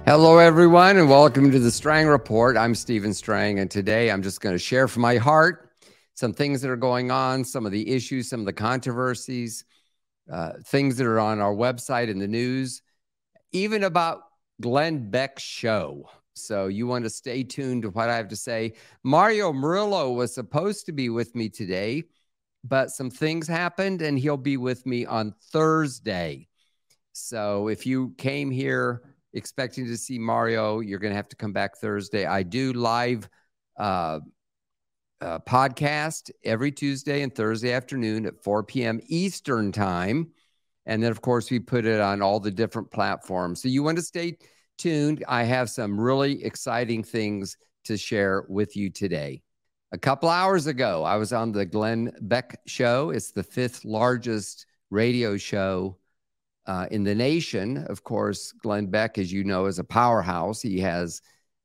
Hello, everyone, and welcome to the Strang Report. I'm Stephen Strang, and today I'm just going to share from my heart some things that are going on, some of the issues, some of the controversies, things that are on our website and the news, even about Glenn Beck's show. So you want to stay tuned to what I have to say. Mario Murillo was supposed to be with me today, but some things happened, and he'll be with me on Thursday. So if you came here expecting to see Mario, you're going to have to come back Thursday. I do live podcast every Tuesday and Thursday afternoon at 4 p.m. Eastern time. And then, of course, we put it on all the different platforms. So you want to stay tuned. I have some really exciting things to share with you today. A couple hours ago, I was on the Glenn Beck show. It's the 5th largest radio show in the nation. Of course, Glenn Beck, as you know, is a powerhouse. He has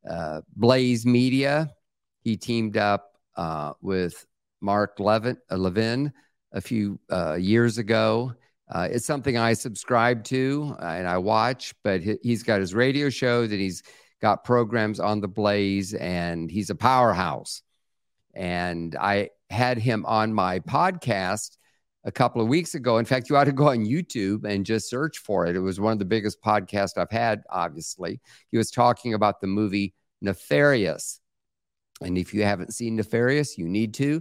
Blaze Media. He teamed up with Mark Levin a few years ago. It's something I subscribe to and I watch, but he's got his radio show that he's got programs on the Blaze, and he's a powerhouse. And I had him on my podcast a couple of weeks ago. In fact, you ought to go on YouTube and just search for it. It was one of the biggest podcasts I've had, obviously. He was talking about the movie Nefarious. And if you haven't seen Nefarious, you need to.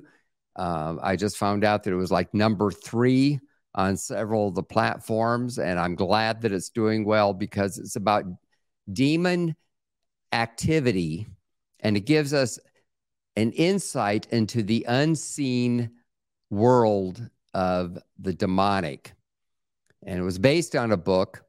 I just found out that it was like number 3 on several of the platforms. And I'm glad that it's doing well because it's about demon activity. And it gives us an insight into the unseen world of the demonic. And it was based on a book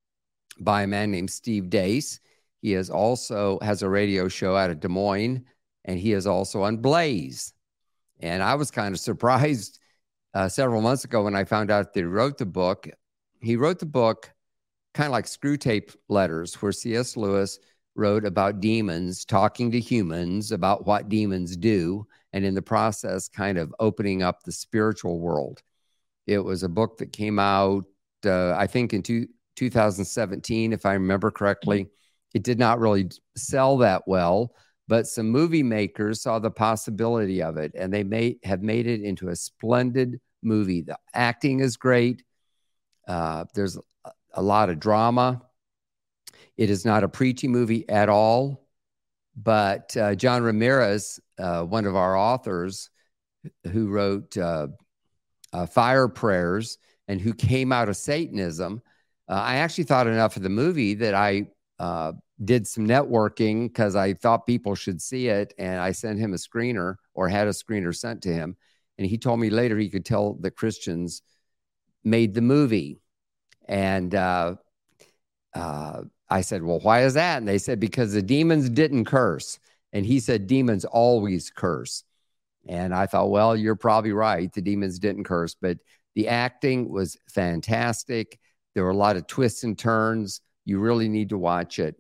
by a man named Steve Deace. He has a radio show out of Des Moines, and he is also on Blaze. And I was kind of surprised several months ago when I found out that he wrote the book. He wrote the book kind of like Screw Tape Letters, where C.S. Lewis wrote about demons talking to humans about what demons do, and in the process kind of opening up the spiritual world. It was a book that came out, I think, in 2017, if I remember correctly. It did not really sell that well, but some movie makers saw the possibility of it, and they have made it into a splendid movie. The acting is great. There's a lot of drama. It is not a preachy movie at all, but John Ramirez, one of our authors who wrote Fire Prayers and who came out of Satanism, I actually thought enough of the movie that I did some networking because I thought people should see it, and I sent him a screener, or had a screener sent to him, and he told me later he could tell that Christians made the movie. And I said, well, why is that? And they said, because the demons didn't curse. And he said, demons always curse. And I thought, well, you're probably right. The demons didn't curse, but the acting was fantastic. There were a lot of twists and turns. You really need to watch it.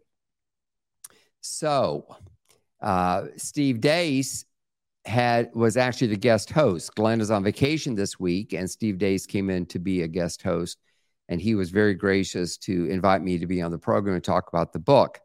So Steve Deace was actually the guest host. Glenn is on vacation this week, and Steve Deace came in to be a guest host. And he was very gracious to invite me to be on the program and talk about the book.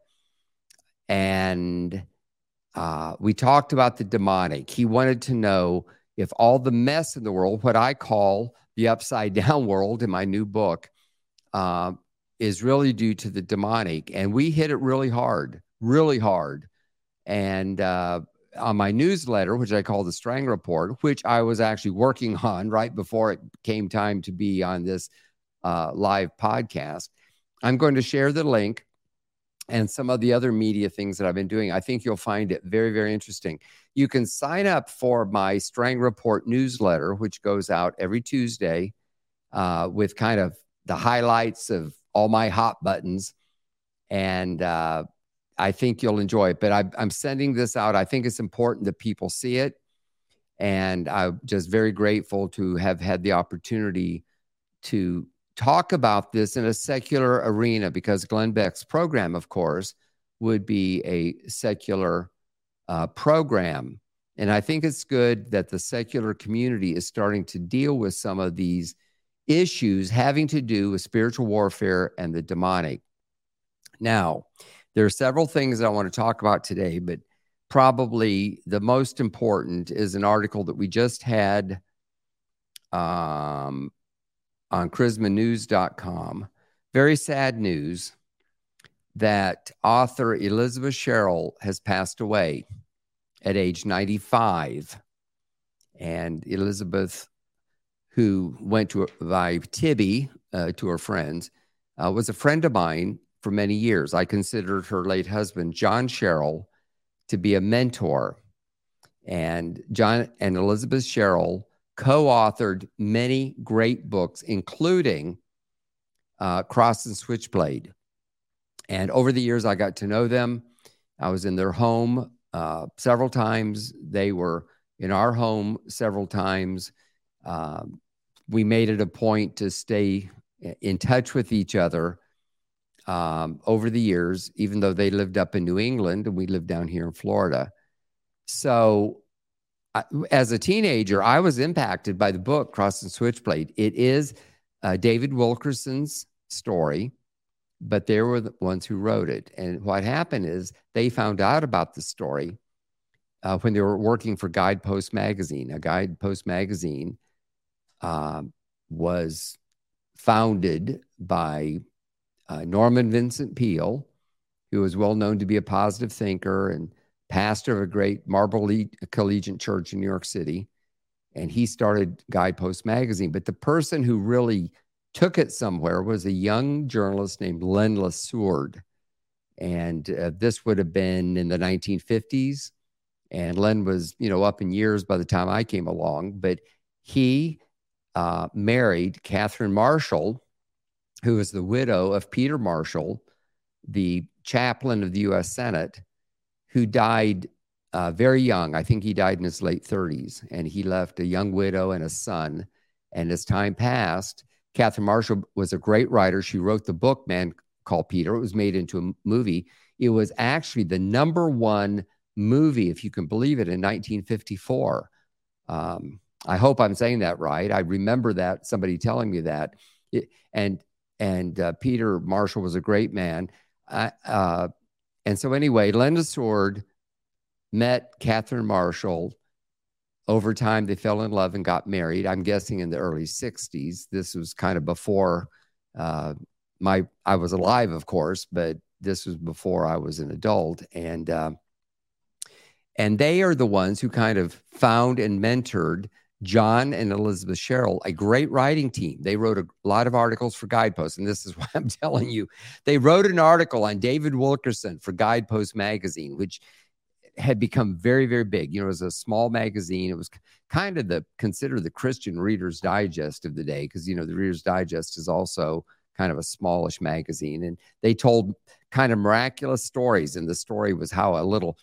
And we talked about the demonic. He wanted to know if all the mess in the world, what I call the upside down world in my new book, is really due to the demonic. And we hit it really hard, really hard. And on my newsletter, which I call the Strang Report, which I was actually working on right before it came time to be on this live podcast, I'm going to share the link and some of the other media things that I've been doing. I think you'll find it very, very interesting. You can sign up for my Strang Report newsletter, which goes out every Tuesday with kind of the highlights of all my hot buttons. And I think you'll enjoy it. But I'm sending this out. I think it's important that people see it. And I'm just very grateful to have had the opportunity to talk about this in a secular arena, because Glenn Beck's program, of course, would be a secular program. And I think it's good that the secular community is starting to deal with some of these issues having to do with spiritual warfare and the demonic. Now, There are several things that I want to talk about today, but probably the most important is an article that we just had on charismanews.com. Very sad news that author Elizabeth Sherrill has passed away at age 95. And Elizabeth, who went to by Tibby to her friends, was a friend of mine for many years. I considered her late husband, John Sherrill, to be a mentor. And John and Elizabeth Sherrill co-authored many great books, including Cross and Switchblade. And over the years, I got to know them. I was in their home several times. They were in our home several times. We made it a point to stay in touch with each other over the years, even though they lived up in New England and we lived down here in Florida. So as a teenager, I was impacted by the book Cross and Switchblade. It is David Wilkerson's story, but they were the ones who wrote it. And what happened is they found out about the story when they were working for Guidepost Magazine. A Guidepost Magazine was founded by Norman Vincent Peale, who was well known to be a positive thinker and pastor of a great Marble Collegiate Church in New York City. And he started Guidepost Magazine. But the person who really took it somewhere was a young journalist named Len LeSourd. And this would have been in the 1950s. And Len was, up in years by the time I came along. But he married Catherine Marshall, who was the widow of Peter Marshall, the chaplain of the U.S. Senate, who died very young. I think he died in his late 30s. And he left a young widow and a son. And as time passed, Catherine Marshall was a great writer. She wrote the book, Man Called Peter. It was made into a movie. It was actually the #1 movie, if you can believe it, in 1954. I hope I'm saying that right. I remember that, somebody telling me that. And Peter Marshall was a great man. And so anyway, Len LeSourd met Catherine Marshall. Over time, they fell in love and got married. I'm guessing in the early 60s. This was kind of before I was alive, of course, but this was before I was an adult. And they are the ones who kind of found and mentored John and Elizabeth Sherrill, a great writing team. They wrote a lot of articles for Guidepost, and this is why I'm telling you. They wrote an article on David Wilkerson for Guidepost Magazine, which had become very, very big. It was a small magazine. It was kind of considered the Christian Reader's Digest of the day, because, the Reader's Digest is also kind of a smallish magazine. And they told kind of miraculous stories. And the story was how a little,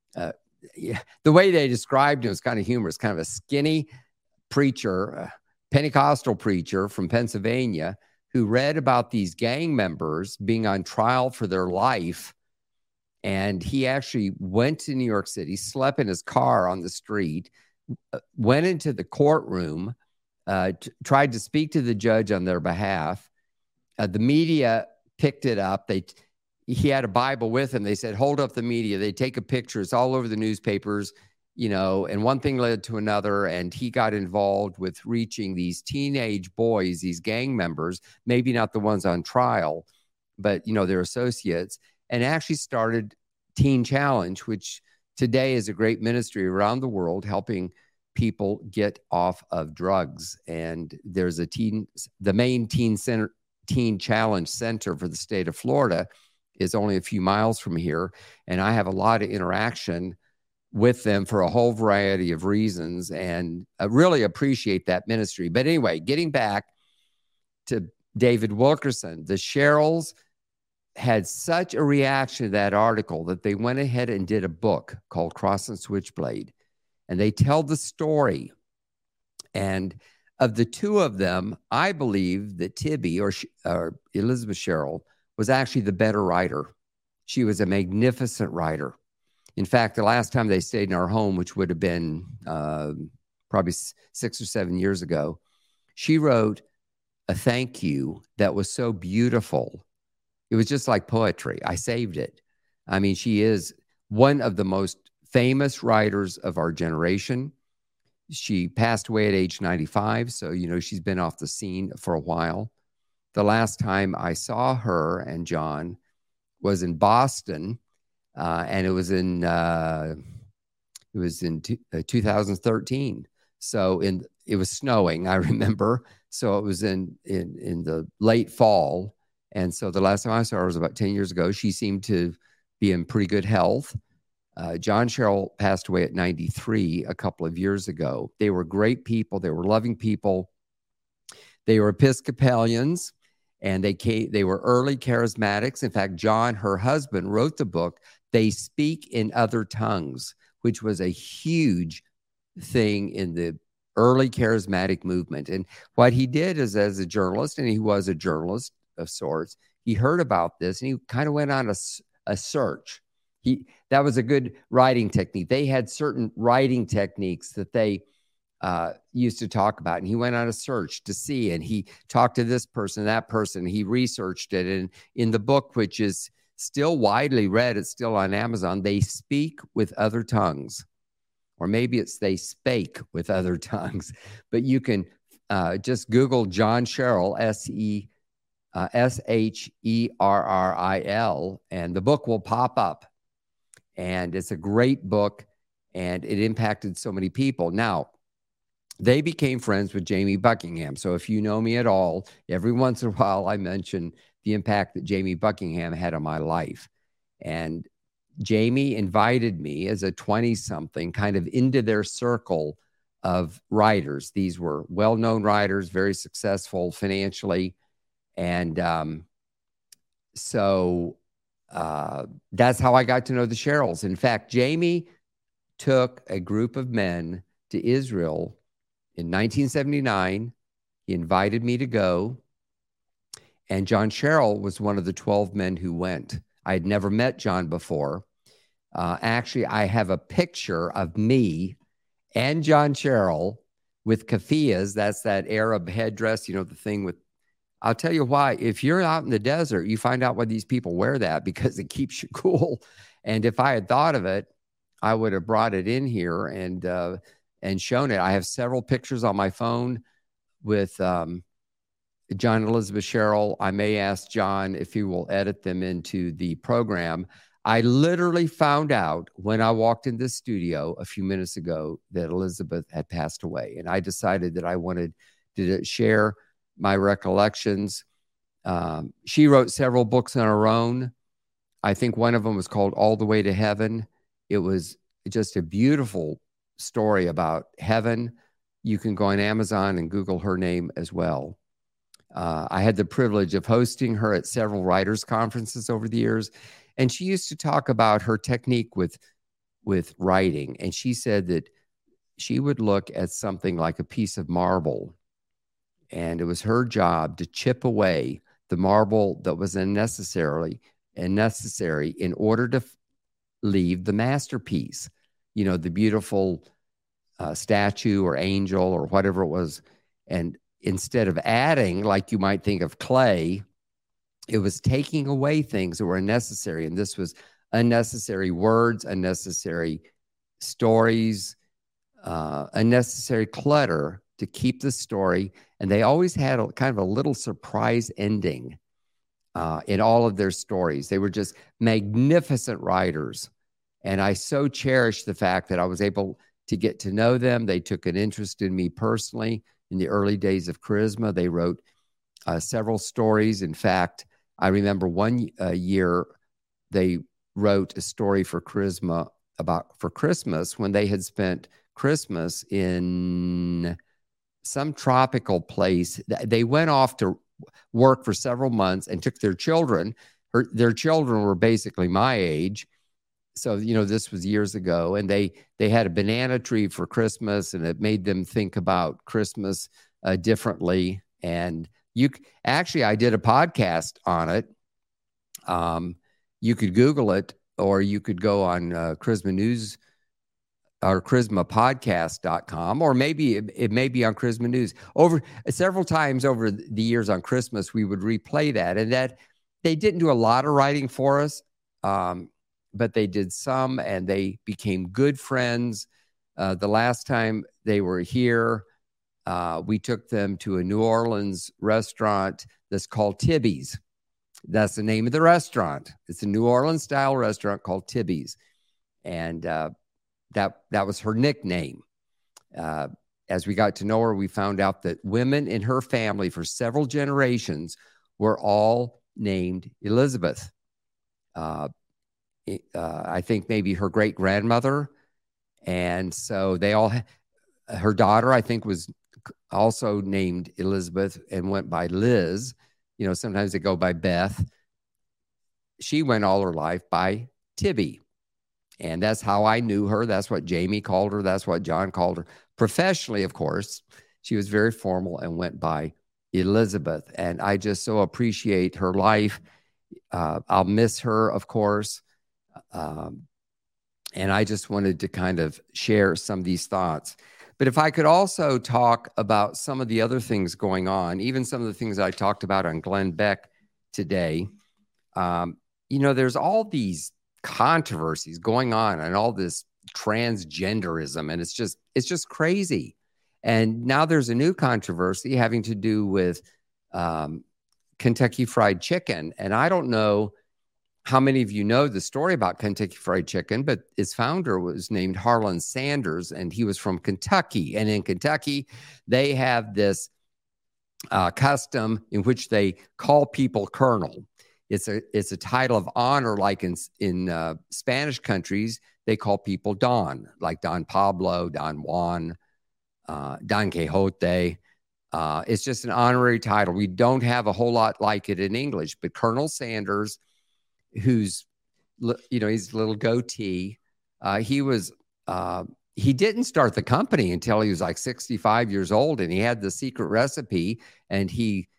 the way they described it was kind of humorous, kind of a skinny preacher, Pentecostal preacher from Pennsylvania, who read about these gang members being on trial for their life. And he actually went to New York City, slept in his car on the street, went into the courtroom, tried to speak to the judge on their behalf. The media picked it up. He had a Bible with him. They said, hold up the media. They take a picture. It's all over the newspapers, and one thing led to another. And he got involved with reaching these teenage boys, these gang members, maybe not the ones on trial, but, their associates, and actually started Teen Challenge, which today is a great ministry around the world, helping people get off of drugs. And there's the main Teen Challenge Center for the state of Florida is only a few miles from here. And I have a lot of interaction with them for a whole variety of reasons, and I really appreciate that ministry. But anyway, getting back to David Wilkerson, the Sherrills had such a reaction to that article that they went ahead and did a book called Cross and Switchblade. And they tell the story. And of the two of them, I believe that Tibby or Elizabeth Sherrill was actually the better writer. She was a magnificent writer. In fact, the last time they stayed in our home, which would have been probably 6 or 7 years ago, she wrote a thank you that was so beautiful. It was just like poetry. I saved it. I mean, she is one of the most famous writers of our generation. She passed away at age 95, so, she's been off the scene for a while. The last time I saw her and John was in Boston, and it was in 2013. So it was snowing, I remember. So it was in the late fall. And so the last time I saw her was about 10 years ago. She seemed to be in pretty good health. John Sherrill passed away at 93 a couple of years ago. They were great people. They were loving people. They were Episcopalians, and they were early charismatics. In fact, John, her husband, wrote the book, They Speak in Other Tongues, which was a huge thing in the early charismatic movement. And what he did is, as a journalist, and he was a journalist of sorts, he heard about this and he kind of went on a search. That was a good writing technique. They had certain writing techniques that they used to talk about, and he went on a search to see, and he talked to this person, that person. He researched it, and in the book, which is still widely read, it's still on Amazon, They Speak with Other Tongues, or maybe it's They Spake with Other Tongues. But you can just Google John Sherrill, Sherril, and the book will pop up. And it's a great book, and it impacted so many people. Now, they became friends with Jamie Buckingham. So if you know me at all, every once in a while I mention the impact that Jamie Buckingham had on my life. And Jamie invited me as a 20-something kind of into their circle of writers. These were well-known writers, very successful financially. And so that's how I got to know the Sherrills. In fact, Jamie took a group of men to Israel in 1979. He invited me to go. And John Sherrill was one of the 12 men who went. I had never met John before. Actually, I have a picture of me and John Sherrill with keffiyehs. That's that Arab headdress, the thing with, I'll tell you why. If you're out in the desert, you find out why these people wear that, because it keeps you cool. And if I had thought of it, I would have brought it in here and shown it. I have several pictures on my phone with John and Elizabeth Sherrill. I may ask John if he will edit them into the program. I literally found out when I walked in this studio a few minutes ago that Elizabeth had passed away. And I decided that I wanted to share my recollections. She wrote several books on her own. I think one of them was called All the Way to Heaven. It was just a beautiful story about heaven. You can go on Amazon and Google her name as well. I had the privilege of hosting her at several writers' conferences over the years. And she used to talk about her technique with writing. And she said that she would look at something like a piece of marble, and it was her job to chip away the marble that was necessary in order to leave the masterpiece, the beautiful statue or angel or whatever it was. And instead of adding, like you might think of clay, it was taking away things that were unnecessary. And this was unnecessary words, unnecessary stories, unnecessary clutter to keep the story. And they always had a kind of a little surprise ending in all of their stories. They were just magnificent writers. And I so cherished the fact that I was able to get to know them. They took an interest in me personally in the early days of Charisma. They wrote several stories. In fact, I remember one year they wrote a story for Charisma for Christmas, when they had spent Christmas in some tropical place. They went off to work for several months and took their children. Their children were basically my age. So, this was years ago, and they had a banana tree for Christmas, and it made them think about Christmas differently. And I did a podcast on it. You could Google it, or you could go on Charisma News or charismapodcast.com, or maybe it may be on Charisma News. Over several times over the years on Christmas, we would replay that, and that they didn't do a lot of writing for us. but they did some, and they became good friends. The last time they were here, we took them to a New Orleans restaurant that's called Tibby's. That's the name of the restaurant. It's a New Orleans style restaurant called Tibby's. And that was her nickname. As we got to know her, we found out that women in her family for several generations were all named Elizabeth. I think maybe her great grandmother. And so they all, her daughter, I think, was also named Elizabeth and went by Liz. You know, sometimes they go by Beth. She went all her life by Tibby. And that's how I knew her. That's what Jamie called her. That's what John called her. Professionally, of course, she was very formal and went by Elizabeth. And I just so appreciate her life. I'll miss her, of course. And I just wanted to kind of share some of these thoughts. But if I could also talk about some of the other things going on, even some of the things I talked about on Glenn Beck today, you know, there's all these controversies going on and all this transgenderism, and it's just crazy. And now there's a new controversy having to do with Kentucky Fried Chicken. And I don't know how many of you know the story about Kentucky Fried Chicken, but its founder was named Harlan Sanders, and he was from Kentucky. And in Kentucky, they have this custom in which they call people colonel. It's a title of honor, like in Spanish countries, they call people Don, like Don Pablo, Don Juan, Don Quixote. It's just an honorary title. We don't have a whole lot like it in English, but Colonel Sanders, who's, you know, he's a little goatee, he didn't start the company until he was like 65 years old, and he had the secret recipe, and he,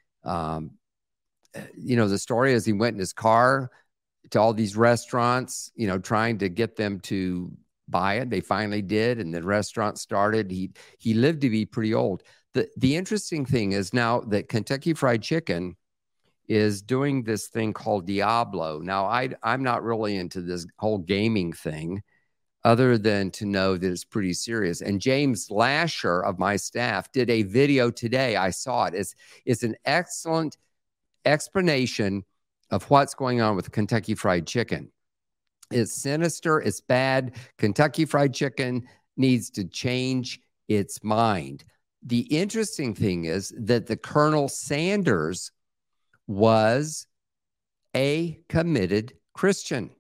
you know, the story is he went in his car to all these restaurants, you know, trying to get them to buy it. They finally did, and the restaurant started. He lived to be pretty old. The interesting thing is now that Kentucky Fried Chicken is doing this thing called Diablo. Now, I'm not really into this whole gaming thing, other than to know that it's pretty serious. And James Lasher of my staff did a video today. I saw it. It's an excellent explanation of what's going on with Kentucky Fried Chicken. It's sinister. It's bad. Kentucky Fried Chicken needs to change its mind. The interesting thing is that the Colonel Sanders was a committed Christian.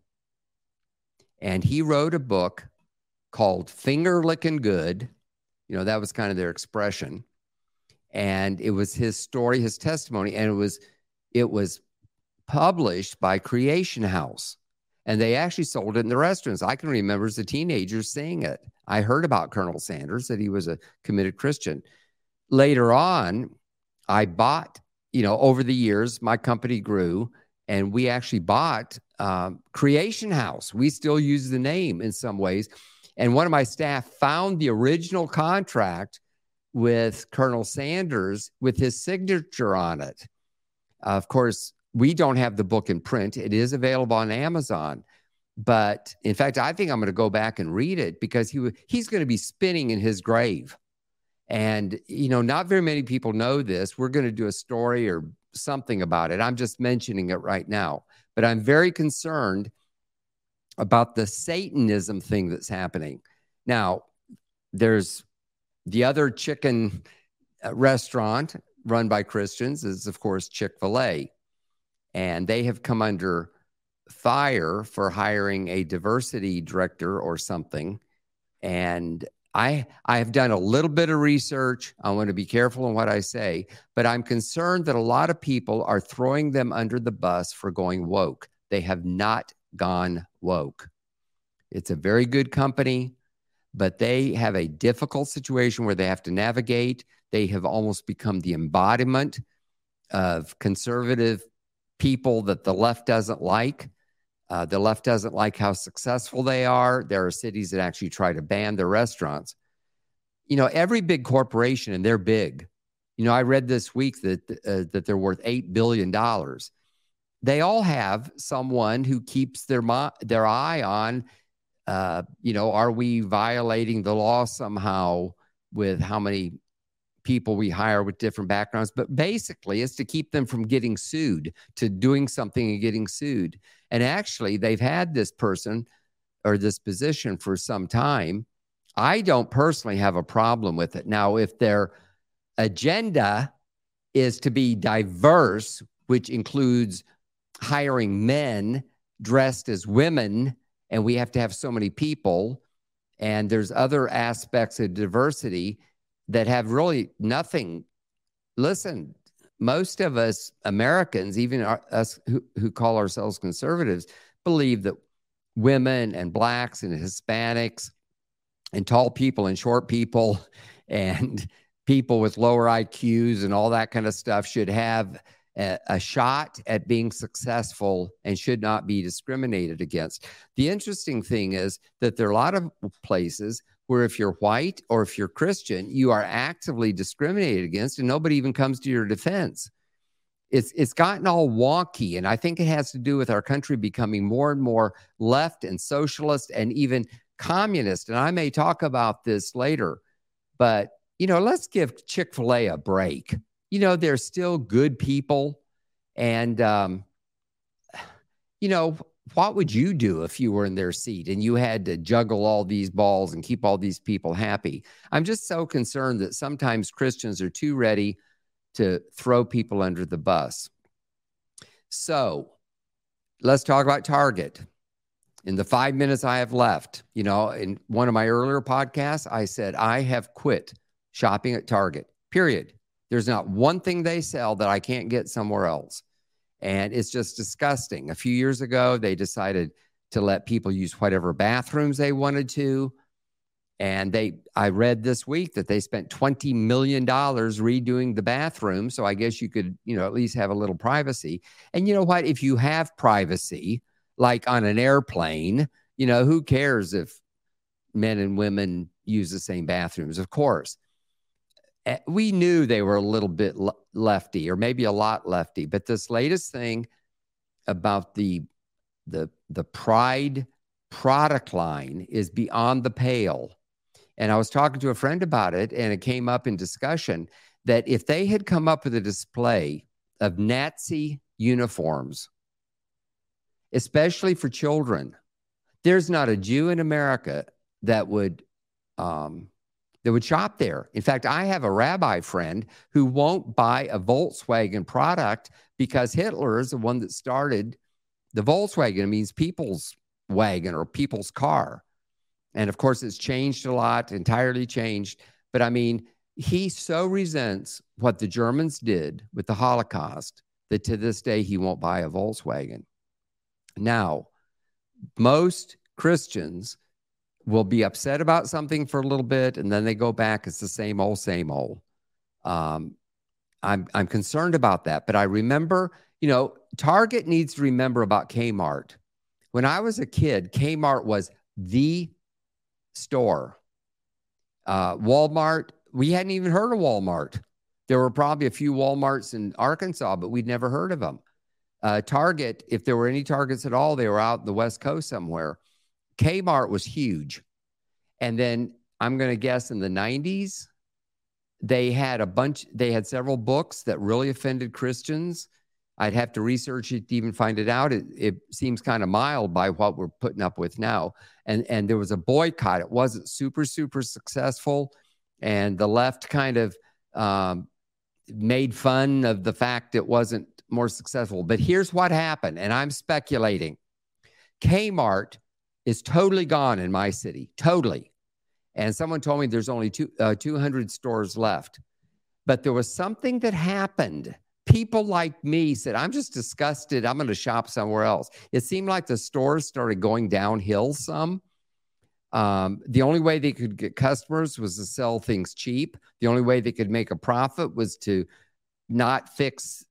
And he wrote a book called Finger Licking Good. You know, that was kind of their expression. And it was his story, his testimony, and it was published by Creation House. And they actually sold it in the restaurants. I can remember as a teenager seeing it. I heard about Colonel Sanders, that he was a committed Christian. Later on, I bought, you know, over the years, my company grew, and we actually bought Creation House. We still use the name in some ways. And one of my staff found the original contract with Colonel Sanders with his signature on it. Of course, we don't have the book in print. It is available on Amazon. But in fact, I think I'm going to go back and read it, because he's going to be spinning in his grave. And, you know, not very many people know this. We're going to do a story or something about it. I'm just mentioning it right now. But I'm very concerned about the Satanism thing that's happening. Now, there's the other chicken restaurant run by Christians is, of course, Chick-fil-A. And they have come under fire for hiring a diversity director or something. And I have done a little bit of research. I want to be careful in what I say, but I'm concerned that a lot of people are throwing them under the bus for going woke. They have not gone woke. It's a very good company, but they have a difficult situation where they have to navigate. They have almost become the embodiment of conservative people that the left doesn't like. The left doesn't like how successful they are. There are cities that actually try to ban their restaurants. You know, every big corporation, and they're big. You know, I read this week that they're worth $8 billion. they all have someone who keeps their eye on, are we violating the law somehow with how many people we hire with different backgrounds? But basically, it's to keep them from getting sued, to doing something and getting sued. And actually, they've had this person or this position for some time. I don't personally have a problem with it. Now, if their agenda is to be diverse, which includes hiring men dressed as women, and we have to have so many people, and there's other aspects of diversity that have really nothing. Listen, most of us Americans, even us who call ourselves conservatives, believe that women and blacks and Hispanics and tall people and short people and people with lower IQs and all that kind of stuff should have a shot at being successful and should not be discriminated against. The interesting thing is that there are a lot of places where if you're white or if you're Christian, you are actively discriminated against and nobody even comes to your defense. It's gotten all wonky, and I think it has to do with our country becoming more and more left and socialist and even communist. And I may talk about this later, but, let's give Chick-fil-A a break. They're still good people. And, what would you do if you were in their seat and you had to juggle all these balls and keep all these people happy? I'm just so concerned that sometimes Christians are too ready to throw people under the bus. So let's talk about Target. In the 5 minutes I have left, in one of my earlier podcasts, I said, I have quit shopping at Target, period. There's not one thing they sell that I can't get somewhere else. And it's just disgusting. A few years ago, they decided to let people use whatever bathrooms they wanted to. And I read this week that they spent $20 million redoing the bathroom. So I guess you could, at least have a little privacy. And you know what? If you have privacy, like on an airplane, who cares if men and women use the same bathrooms? Of course. We knew they were a little bit lefty, or maybe a lot lefty. But this latest thing about the Pride product line is beyond the pale. And I was talking to a friend about it, and it came up in discussion that if they had come up with a display of Nazi uniforms, especially for children, there's not a Jew in America that would shop there. In fact, I have a rabbi friend who won't buy a Volkswagen product because Hitler is the one that started the Volkswagen. It means people's wagon or people's car. And of course, it's changed a lot, entirely changed. But I mean, he so resents what the Germans did with the Holocaust that to this day, he won't buy a Volkswagen. Now, most Christians will be upset about something for a little bit, and then they go back. It's the same old, same old. I'm concerned about that. But I remember, Target needs to remember about Kmart. When I was a kid, Kmart was the store. Walmart, we hadn't even heard of Walmart. There were probably a few Walmarts in Arkansas, but we'd never heard of them. Target, if there were any Targets at all, they were out in the West Coast somewhere. Kmart was huge. And then I'm going to guess in the 90s, they had several books that really offended Christians. I'd have to research it to even find it out. It seems kind of mild by what we're putting up with now. And there was a boycott. It wasn't super, super successful. And the left kind of made fun of the fact it wasn't more successful. But here's what happened, and I'm speculating. Kmart is totally gone in my city, totally. And someone told me there's only 200 stores left. But there was something that happened. People like me said, I'm just disgusted. I'm going to shop somewhere else. It seemed like the stores started going downhill some. The only way they could get customers was to sell things cheap. The only way they could make a profit was to not fix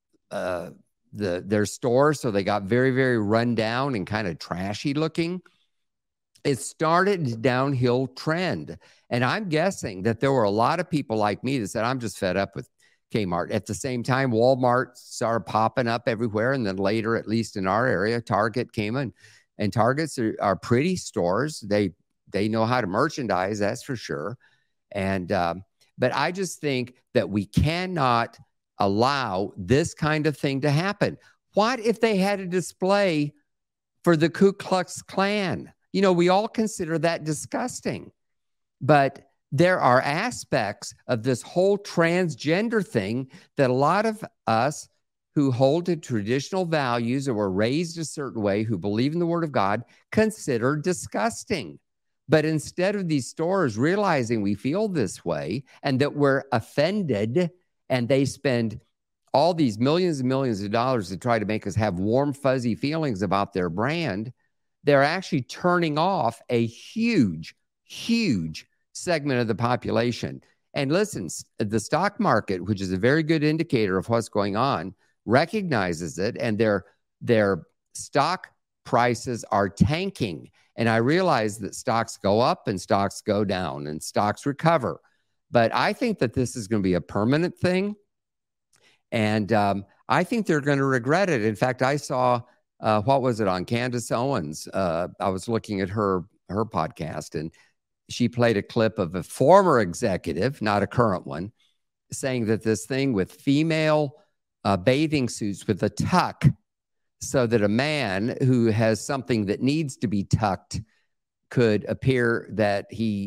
their store. So they got very, very run down and kind of trashy looking. It started a downhill trend. And I'm guessing that there were a lot of people like me that said, I'm just fed up with Kmart. At the same time, Walmart started popping up everywhere. And then later, at least in our area, Target came in. And Targets are pretty stores. They know how to merchandise, that's for sure. And but I just think that we cannot allow this kind of thing to happen. What if they had a display for the Ku Klux Klan? You know, we all consider that disgusting. But there are aspects of this whole transgender thing that a lot of us who hold to traditional values or were raised a certain way, who believe in the Word of God, consider disgusting. But instead of these stores realizing we feel this way and that we're offended, and they spend all these millions and millions of dollars to try to make us have warm, fuzzy feelings about their brand, they're actually turning off a huge, huge segment of the population. And listen, the stock market, which is a very good indicator of what's going on, recognizes it, and their stock prices are tanking. And I realize that stocks go up and stocks go down and stocks recover. But I think that this is going to be a permanent thing. And I think they're going to regret it. In fact, I saw, what was it, on Candace Owens? I was looking at her podcast, and she played a clip of a former executive, not a current one, saying that this thing with female bathing suits with a tuck, so that a man who has something that needs to be tucked could appear that he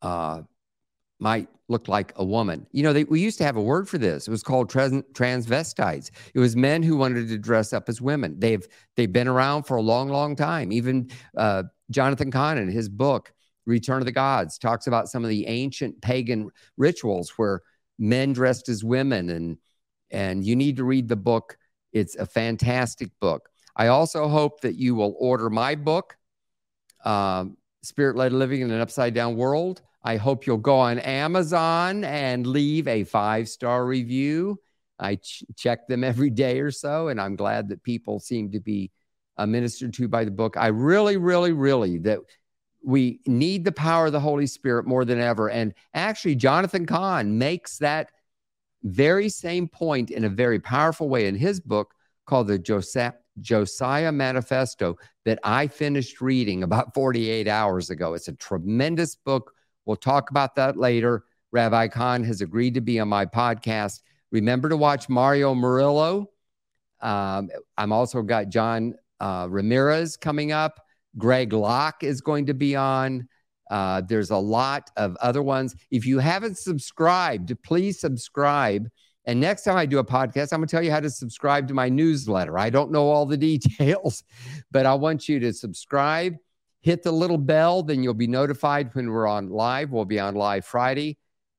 might look like a woman. You know, we used to have a word for this. It was called transvestites. It was men who wanted to dress up as women. They've been around for a long, long time. Even Jonathan Cahn, in his book, Return of the Gods, talks about some of the ancient pagan rituals where men dressed as women. And you need to read the book. It's a fantastic book. I also hope that you will order my book, Spirit-Led Living in an Upside Down World. I hope you'll go on Amazon and leave a 5-star review. I check them every day or so, and I'm glad that people seem to be ministered to by the book. I really, really, really, that we need the power of the Holy Spirit more than ever. And actually, Jonathan Cahn makes that very same point in a very powerful way in his book called the Josiah Manifesto that I finished reading about 48 hours ago. It's a tremendous book. We'll talk about that later. Rabbi Cahn has agreed to be on my podcast. Remember to watch Mario Murillo. I'm also got John Ramirez coming up. Greg Locke is going to be on. There's a lot of other ones. If you haven't subscribed, please subscribe. And next time I do a podcast, I'm going to tell you how to subscribe to my newsletter. I don't know all the details, but I want you to subscribe. Hit the little bell, then you'll be notified when we're on live. We'll be on live Thursday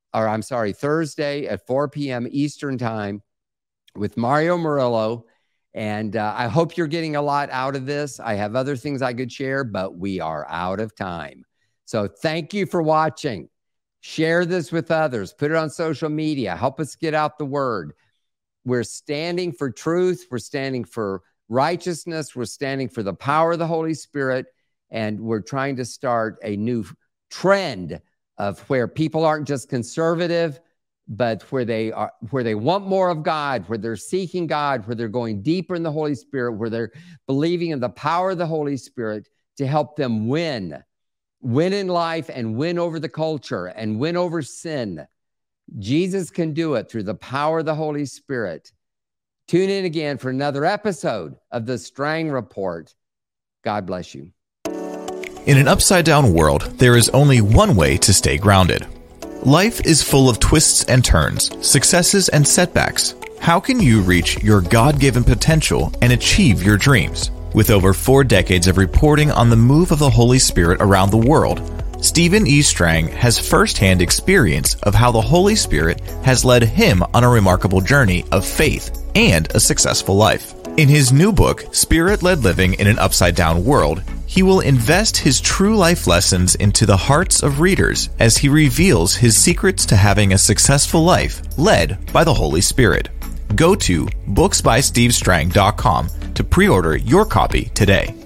at 4 p.m. Eastern time with Mario Murillo. And I hope you're getting a lot out of this. I have other things I could share, but we are out of time. So thank you for watching. Share this with others. Put it on social media. Help us get out the word. We're standing for truth. We're standing for righteousness. We're standing for the power of the Holy Spirit. And we're trying to start a new trend of where people aren't just conservative, but where they want more of God, where they're seeking God, where they're going deeper in the Holy Spirit, where they're believing in the power of the Holy Spirit to help them win in life and win over the culture and win over sin. Jesus can do it through the power of the Holy Spirit. Tune in again for another episode of the Strang Report. God bless you. In an upside-down world, there is only one way to stay grounded. Life is full of twists and turns, successes and setbacks. How can you reach your God-given potential and achieve your dreams? With over 4 decades of reporting on the move of the Holy Spirit around the world, Stephen E. Strang has first-hand experience of how the Holy Spirit has led him on a remarkable journey of faith and a successful life. In his new book, Spirit-Led Living in an Upside-Down World, he will invest his true life lessons into the hearts of readers as he reveals his secrets to having a successful life led by the Holy Spirit. Go to booksbystevestrang.com to pre-order your copy today.